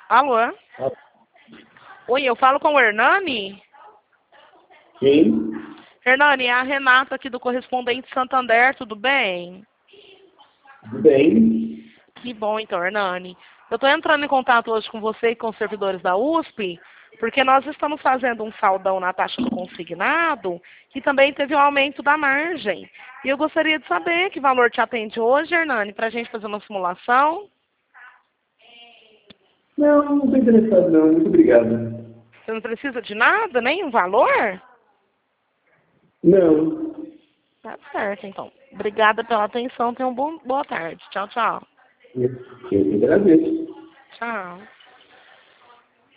Alô? Ah, Oi, eu falo com o Hernani? quem? Hernani, é a Renata aqui do Correspondente Santander, tudo bem? Tudo bem? Que bom então, Hernani. Eu estou entrando em contato hoje com você e com os servidores da USP, porque nós estamos fazendo um saldão na taxa do consignado, que também teve um aumento da margem. E eu gostaria de saber que valor te atende hoje, Hernani, para a gente fazer uma simulação. Não, não estou interessado não. Muito obrigado. Você não precisa de nada, nem um valor? Não. Tá certo, então. Obrigada pela atenção. Tenha uma boa tarde. Tchau, tchau. Eu que agradeço. Tchau.